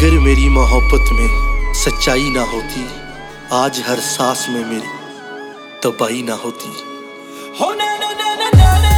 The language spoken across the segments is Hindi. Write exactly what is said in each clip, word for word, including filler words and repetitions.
अगर मेरी मोहब्बत में सच्चाई ना होती, आज हर सांस में मेरी तबाही ना होती। हो ना ना ना ना ना ना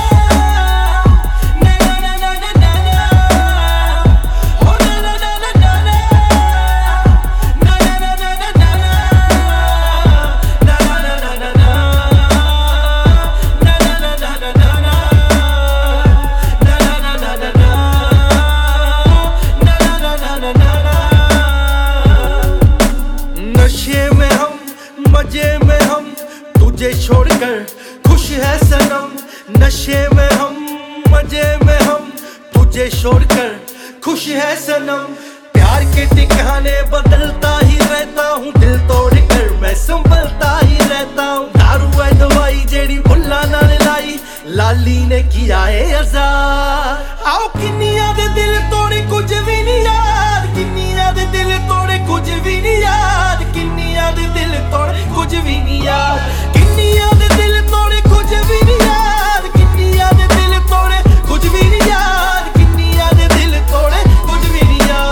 नशे में हम, मजे में हम, तुझे छोड़कर खुश है सनम। नशे में हम, मजे में हम, तुझे छोड़कर खुश है सनम। प्यार के ठिकाने बदलता ही रहता हूँ, दिल तोड़कर मैं संभलता ही रहता हूँ। दारू है दवाई जेड़ी भुल्ला ना लाई, लाली ने किया है आजाद। आओ किन्निया दे दिल तोड़े कुछ भी नहीं याद, किन्निया दे दिल तोड़े कुछ भी नहीं याद, किन्निया दे दिल तोड़े कुछ भी नहीं याद, किन्निया दे दिल तोड़े कुछ भी नहीं याद, किन्निया दे दिल तोड़े कुछ भी नहीं याद, किन्निया दे दिल तोड़े कुछ भी नहीं याद।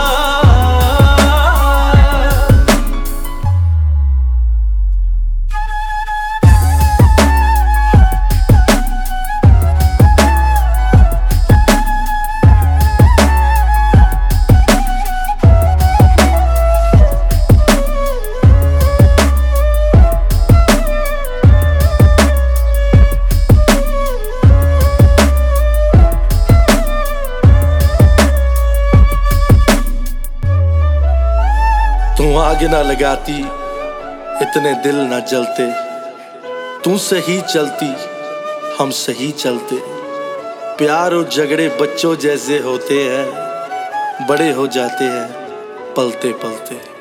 तू आग ना लगाती, इतने दिल ना जलते। तू सही चलती, हम सही चलते। प्यार और झगड़े बच्चों जैसे होते हैं, बड़े हो जाते हैं पलते पलते।